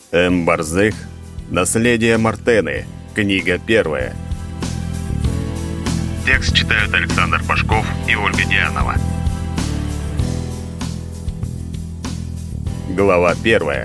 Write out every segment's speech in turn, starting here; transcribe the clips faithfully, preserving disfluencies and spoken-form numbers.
М. Барзых. Наследие Мартены. Книга первая. Текст читают Александр Пашков и Ольга Дианова. Глава первая.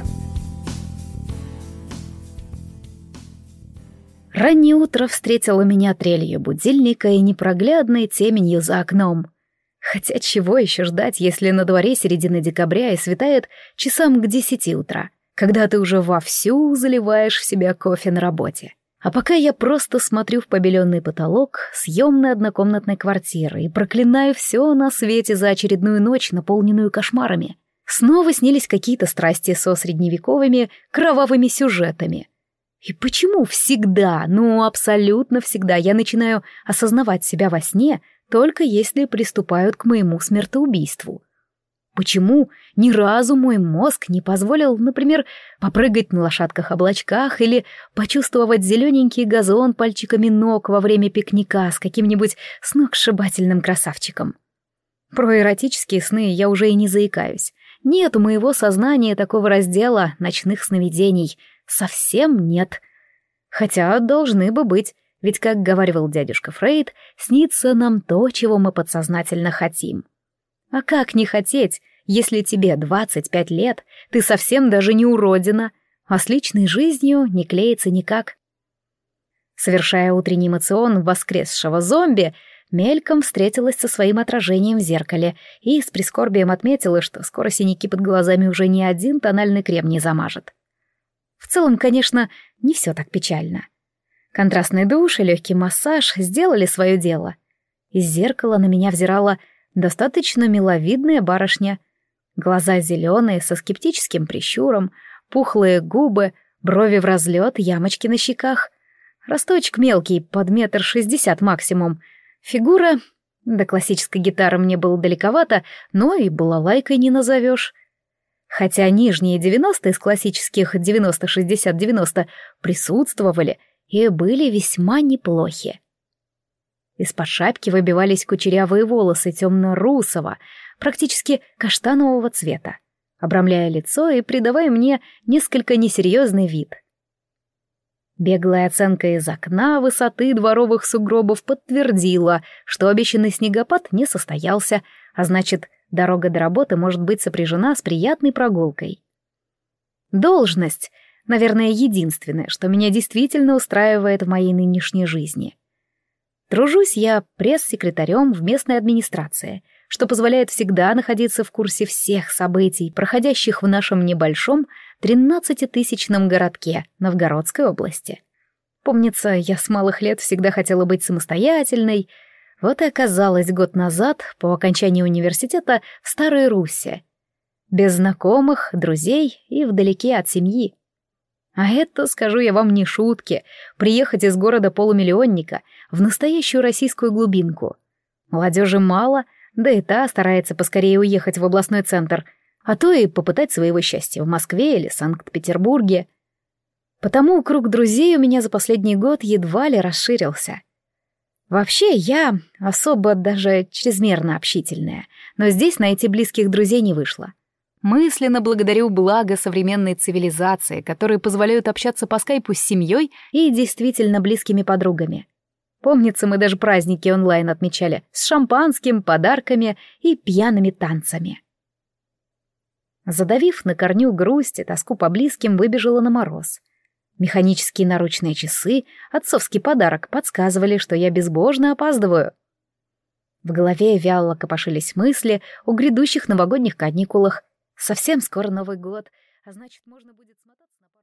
Раннее утро встретило меня трелью будильника и непроглядной теменью за окном. Хотя чего еще ждать, если на дворе середина декабря и светает часам к десяти утра, когда ты уже вовсю заливаешь в себя кофе на работе. А пока я просто смотрю в побеленный потолок съемной однокомнатной квартиры и проклинаю все на свете за очередную ночь, наполненную кошмарами. Снова снились какие-то страсти со средневековыми кровавыми сюжетами. И почему всегда, ну абсолютно всегда я начинаю осознавать себя во сне, только если приступают к моему смертоубийству? Почему ни разу мой мозг не позволил, например, попрыгать на лошадках-облачках или почувствовать зелененький газон пальчиками ног во время пикника с каким-нибудь сногсшибательным красавчиком? Про эротические сны я уже и не заикаюсь. Нет у моего сознания такого раздела ночных сновидений. Совсем нет. Хотя должны бы быть, ведь, как говаривал дядюшка Фрейд, снится нам то, чего мы подсознательно хотим. А как не хотеть, если тебе двадцать пять лет, ты совсем даже не уродина, а с личной жизнью не клеится никак? Совершая утренний моцион воскресшего зомби, мельком встретилась со своим отражением в зеркале и с прискорбием отметила, что скоро синяки под глазами уже ни один тональный крем не замажет. В целом, конечно, не все так печально. Контрастный душ и легкий массаж сделали свое дело. Из зеркала на меня взирала достаточно миловидная барышня. Глаза зеленые, со скептическим прищуром, пухлые губы, брови в разлет, ямочки на щеках. Росточек мелкий, под метр шестьдесят максимум. Фигура... До классической гитары мне было далековато, но и балалайкой не назовешь. Хотя нижние девяносто из классических девяносто-шестьдесят-девяносто присутствовали и были весьма неплохи. Из-под шапки выбивались кучерявые волосы темно-русого, практически каштанового цвета, обрамляя лицо и придавая мне несколько несерьезный вид. Беглая оценка из окна высоты дворовых сугробов подтвердила, что обещанный снегопад не состоялся, а значит, дорога до работы может быть сопряжена с приятной прогулкой. Должность, наверное, единственное, что меня действительно устраивает в моей нынешней жизни. Тружусь я пресс-секретарем в местной администрации, что позволяет всегда находиться в курсе всех событий, проходящих в нашем небольшом тринадцатитысячном городке Новгородской области. Помнится, я с малых лет всегда хотела быть самостоятельной. Вот и оказалась год назад, по окончании университета, в Старой Руссе. Без знакомых, друзей и вдалеке от семьи. А это, скажу я вам, не шутки, приехать из города-полумиллионника в настоящую российскую глубинку. Молодежи мало, да и та старается поскорее уехать в областной центр, а то и попытать своего счастья в Москве или Санкт-Петербурге. Потому круг друзей у меня за последний год едва ли расширился. Вообще, я особо даже чрезмерно общительная, но здесь найти близких друзей не вышло. Мысленно благодарю благо современной цивилизации, которые позволяют общаться по скайпу с семьей и действительно близкими подругами. Помнится, мы даже праздники онлайн отмечали с шампанским, подарками и пьяными танцами. Задавив на корню грусть и тоску по близким, выбежала на мороз. Механические наручные часы, отцовский подарок, подсказывали, что я безбожно опаздываю. В голове вяло копошились мысли о грядущих новогодних каникулах. Совсем скоро Новый год, а значит, можно будет смотаться на...